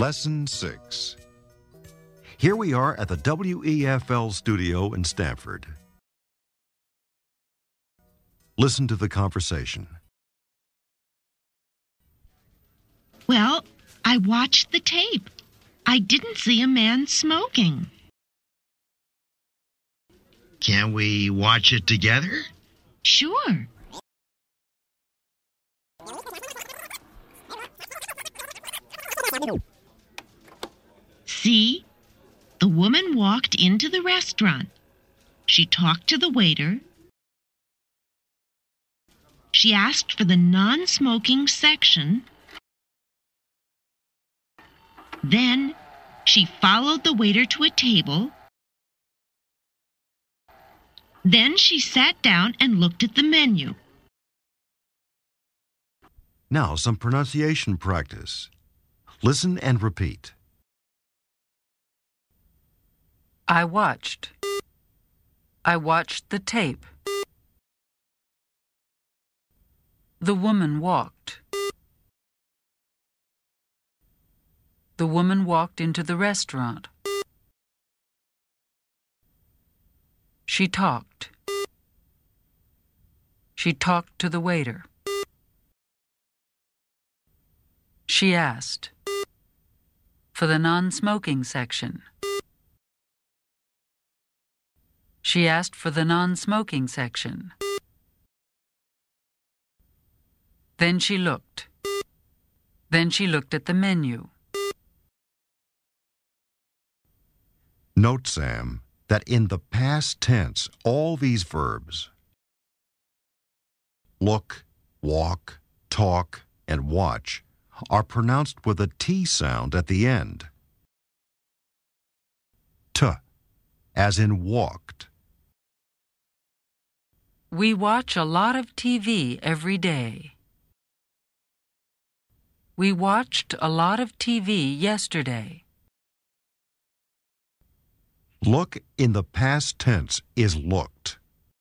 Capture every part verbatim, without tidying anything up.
Lesson six. Here we are at the W E F L studio in Stamford. Listen to the conversation. Well, I watched the tape. I didn't see a man smoking. Can we watch it together? Sure. See? The woman walked into the restaurant. She talked to the waiter. She asked for the non-smoking section. Then she followed the waiter to a table. Then she sat down and looked at the menu. Now some pronunciation practice. Listen and repeat. I watched. I watched the tape. The woman walked. The woman walked into the restaurant. She talked. She talked to the waiter. She asked for the non-smoking section. She asked for the non-smoking section. Then she looked. Then she looked at the menu. Note, Sam, that in the past tense, all these verbs, look, walk, talk, and watch, are pronounced with a T sound at the end. T, as in walked. We watch a lot of T V every day. We watched a lot of T V yesterday. Look in the past tense is looked.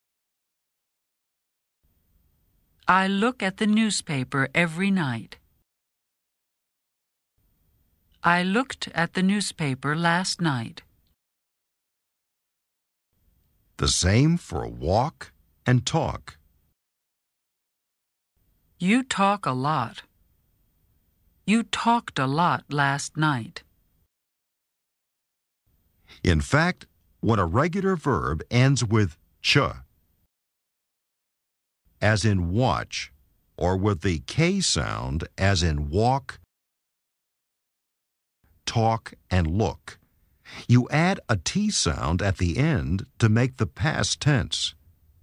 I look at the newspaper every night. I looked at the newspaper last night. The same for walk and talk. You talk a lot. You talked a lot last night. In fact, when a regular verb ends with ch, as in watch, or with the K sound, as in walk, talk, and look, you add a T sound at the end to make the past tense.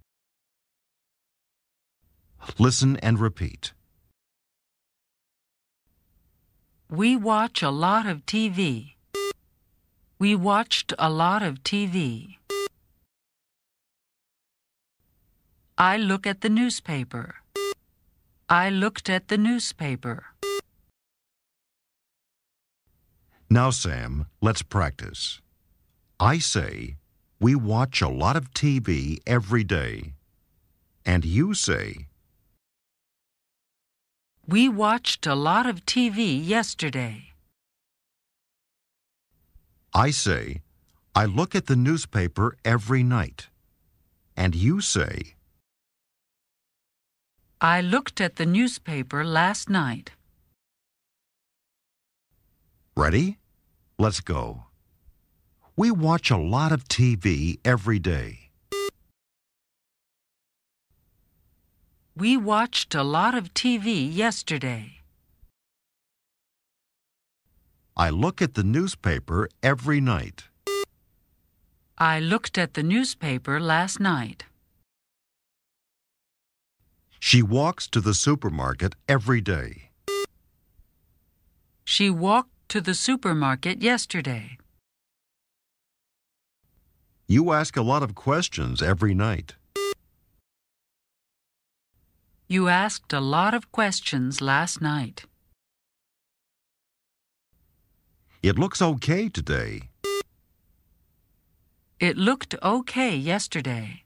Listen and repeat. We watch a lot of T V. We watched a lot of T V. I look at the newspaper. I looked at the newspaper. Now, Sam, let's practice. I say, we watch a lot of T V every day. And you say, we watched a lot of T V yesterday. I say, I look at the newspaper every night. And you say, I looked at the newspaper last night. Ready? Let's go. We watch a lot of T V every day. We watched a lot of T V yesterday. I look at the newspaper every night. I looked at the newspaper last night. She walks to the supermarket every day. She walked to the supermarket yesterday. You ask a lot of questions every night. You asked a lot of questions last night. It looks okay today. It looked okay yesterday.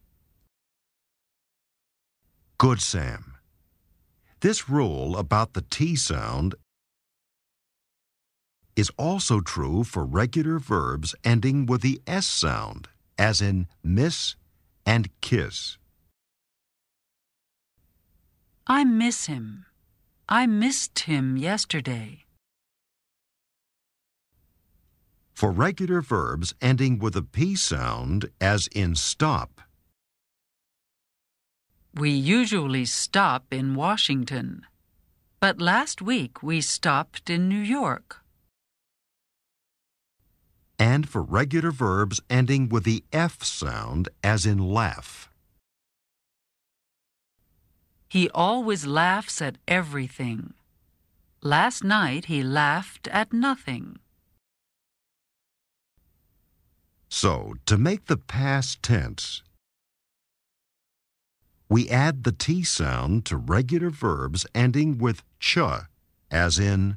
Good, Sam. This rule about the T sound is also true for regular verbs ending with the S sound, as in miss and kiss. I miss him. I missed him yesterday. For regular verbs ending with a P sound, as in stop, We usually stop in Washington, but last week we stopped in New York. and for regular verbs ending with the F sound, as in laugh. He always laughs at everything. Last night he laughed at nothing. So, to make the past tense, we add the T sound to regular verbs ending with ch, as in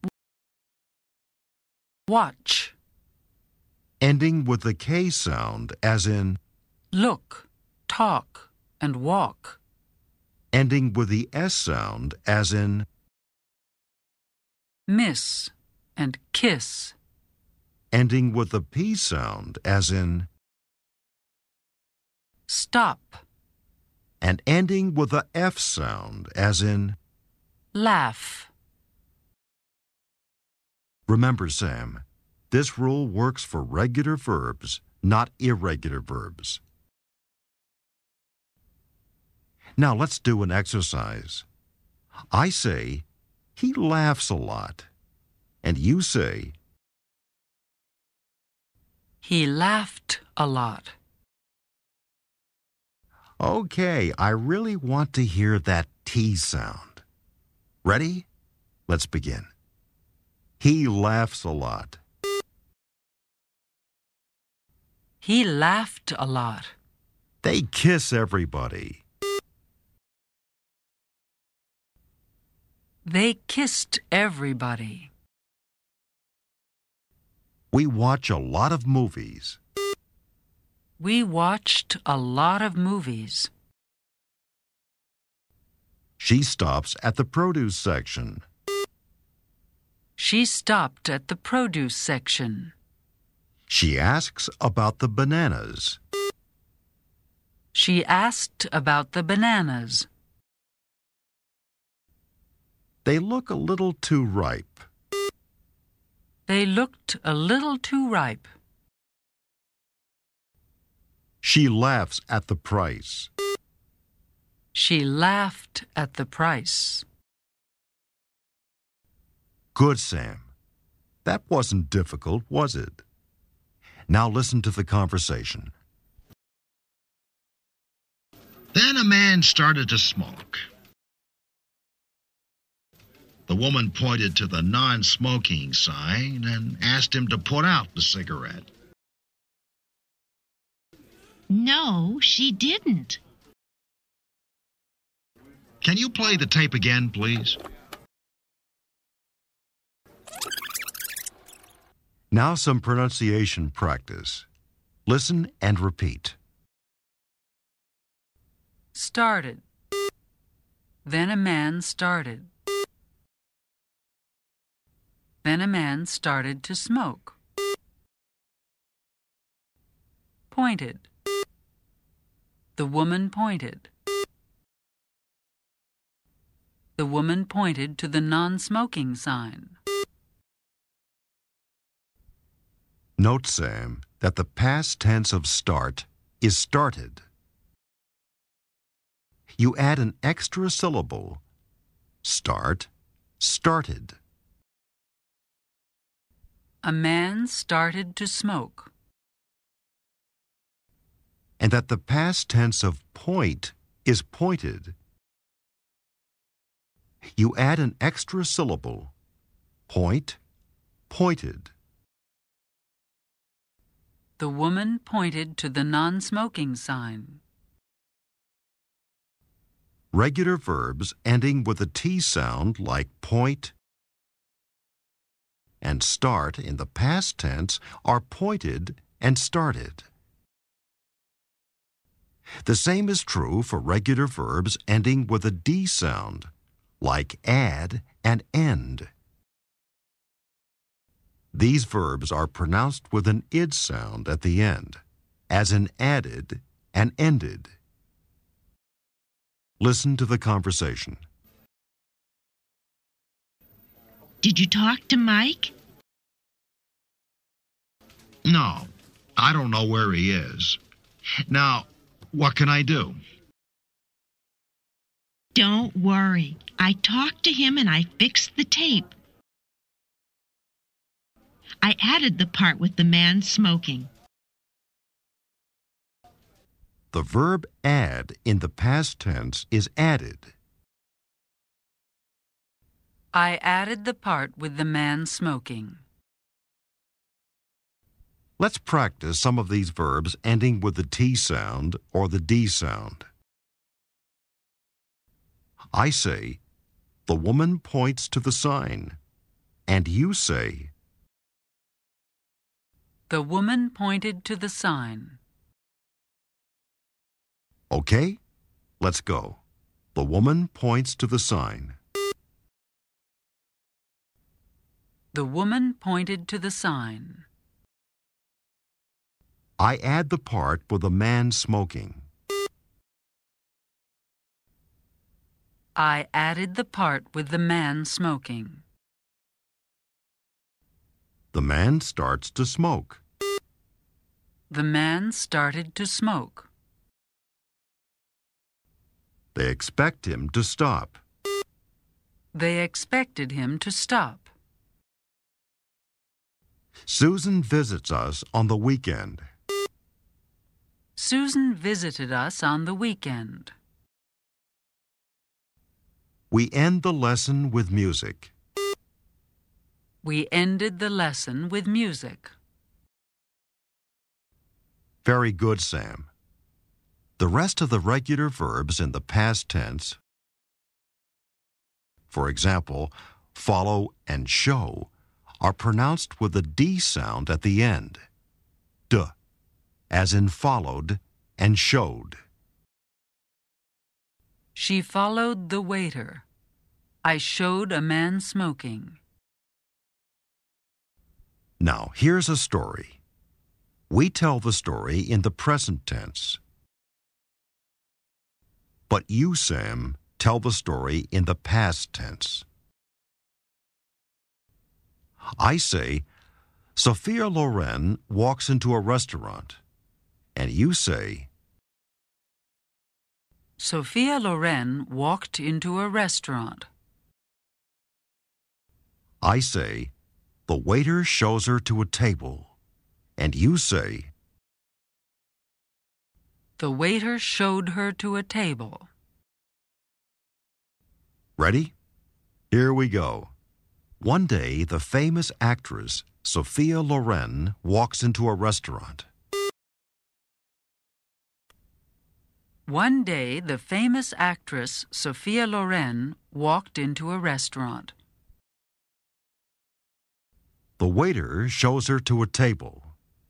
Watch, ending with the K sound, as in look, talk, and walk. ending with the S sound, as in Miss and kiss. ending with the P sound, as in Stop, and ending with the F sound, as in laugh. Remember, Sam, this rule works for regular verbs, not irregular verbs. Now let's do an exercise. I say, he laughs a lot. And you say, He laughed a lot. okay, I really want to hear that T sound. Ready? Let's begin. He laughs a lot. He laughed a lot. They kiss everybody. They kissed everybody. We watch a lot of movies. We watched a lot of movies. She stops at the produce section. She stopped at the produce section. She asks about the bananas. She asked about the bananas. They look a little too ripe. They looked a little too ripe. She laughs at the price. She laughed at the price. Good, Sam. That wasn't difficult, was it? Now listen to the conversation. Then a man started to smoke. The woman pointed to the non-smoking sign and asked him to put out the cigarette. No, she didn't. Can you play the tape again, please? Now some pronunciation practice. Listen and repeat. Started. Then a man started. Then a man started to smoke. Pointed. The woman pointed. The woman pointed to the non-smoking sign. Note, Sam, that the past tense of start is started. You add an extra syllable. Start, started. A man started to smoke. And that the past tense of point is pointed. You add an extra syllable. Point, pointed. The woman pointed to the non-smoking sign. Regular verbs ending with a T sound like point and start in the past tense are pointed and started. The same is true for regular verbs ending with a D sound, like add and end. These verbs are pronounced with an id sound at the end, as in added and ended. Listen to the conversation. Did you talk to Mike? No, I don't know where he is. Now, what can I do? Don't worry. I talked to him and I fixed the tape. I added the part with the man smoking. The verb add in the past tense is added. I added the part with the man smoking. Let's practice some of these verbs ending with the T sound or the D sound. I say, the woman points to the sign, and you say, The woman pointed to the sign. okay, let's go. The woman points to the sign. The woman pointed to the sign. I add the part with the man smoking. I added the part with the man smoking. The man starts to smoke. The man started to smoke. They expect him to stop. They expected him to stop. Susan visits us on the weekend. Susan visited us on the weekend. We end the lesson with music. We ended the lesson with music. Very good, Sam. The rest of the regular verbs in the past tense, for example, follow and show, are pronounced with a D sound at the end. D, as in followed and showed. She followed the waiter. I showed a man smoking. Now, here's a story. We tell the story in the present tense. But you, Sam, tell the story in the past tense. I say, Sophia Loren walks into a restaurant. And you say, Sophia Loren walked into a restaurant. I say, the waiter shows her to a table. And you say, The waiter showed her to a table. ready? Here we go. One day, the famous actress Sophia Loren walks into a restaurant. One day, the famous actress Sophia Loren walked into a restaurant. The waiter shows her to a table.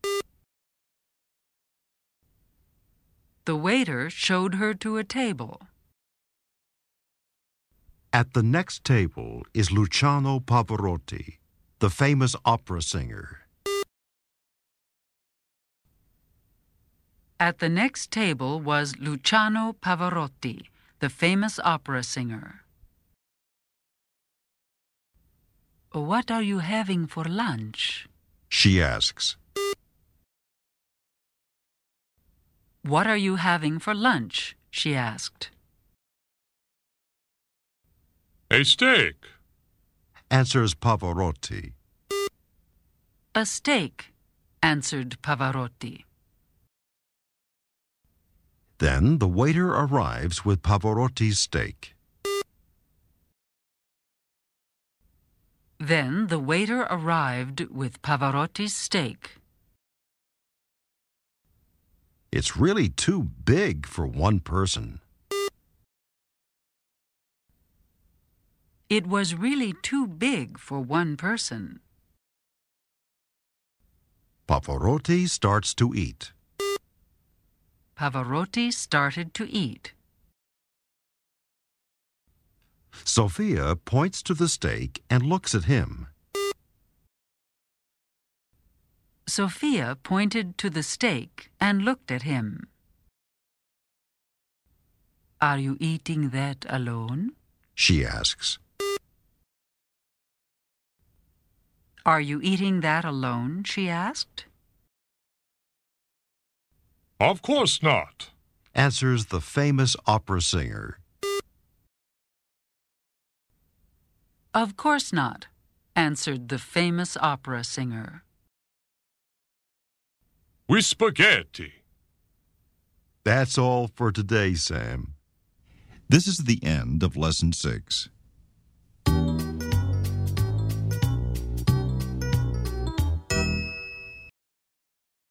The waiter showed her to a table. At the next table is Luciano Pavarotti, the famous opera singer. At the next table was Luciano Pavarotti, the famous opera singer. What are you having for lunch? She asks. What are you having for lunch? She asked. A steak, Answers Pavarotti. A steak, answered Pavarotti. Then the waiter arrives with Pavarotti's steak. Then the waiter arrived with Pavarotti's steak. It's really too big for one person. It was really too big for one person. Pavarotti starts to eat. Pavarotti started to eat. Sophia points to the steak and looks at him. Sophia pointed to the steak and looked at him. Are you eating that alone? She asks. Are you eating that alone? She asked. Of course not, Answers the famous opera singer. Of course not, answered the famous opera singer. with spaghetti. That's all for today, Sam. This is the end of Lesson six.